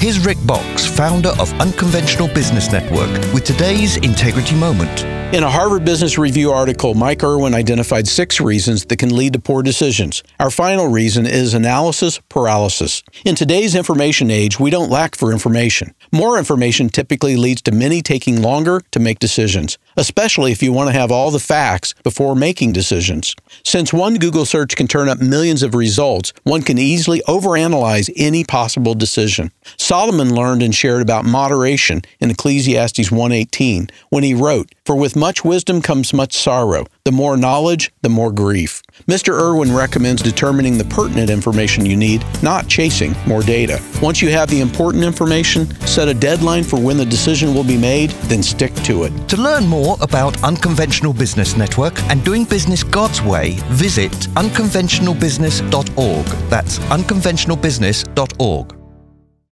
Here's Rick Box, founder of Unconventional Business Network, with today's Integrity Moment. In a Harvard Business Review article, Mike Irwin identified 6 reasons that can lead to poor decisions. Our final reason is analysis paralysis. In today's information age, we don't lack for information. More information typically leads to many taking longer to make decisions, especially if you want to have all the facts before making decisions. Since one Google search can turn up millions of results, one can easily overanalyze any possible decision. Solomon learned and shared about moderation in Ecclesiastes 1:18 when he wrote, "For with much wisdom comes much sorrow. The more knowledge, the more grief." Mr. Irwin recommends determining the pertinent information you need, not chasing more data. Once you have the important information, set a deadline for when the decision will be made, then stick to it. To learn more about Unconventional Business Network and doing business God's way, visit unconventionalbusiness.org. That's unconventionalbusiness.org.